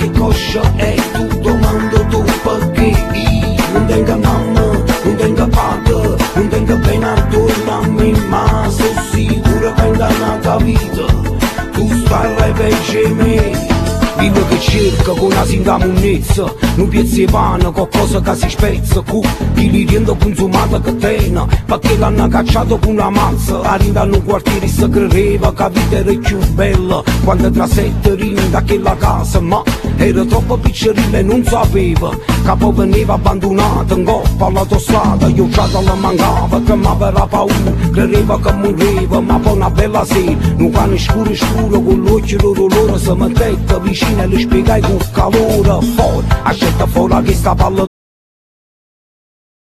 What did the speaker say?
che cosa è, tu domando tu perché non tengo mamma, non tengo padre, non tengo pena attorno a me, ma sono sicuro che in una vita tu starai peggio me. Dillo che cerca con la singa munnezza, non piezza di pane, qualcosa che si spezza, chi li rende consumata che tena, perché l'hanno cacciato con una mazza, arriva in un quartiere si credeva che la vita era più bella, quando tra sette rinda che la casa, ma era troppo piccerina e non sapeva, che poi veniva abbandonata in coppa all'autostrada, io già la mancava, che mi aveva paura, credeva che moriva, ma poi una bella sera, non fanno scuro con l'occhio loro si mettetta vicino e le spiegai con calore fuori, accetta fuori che sta palla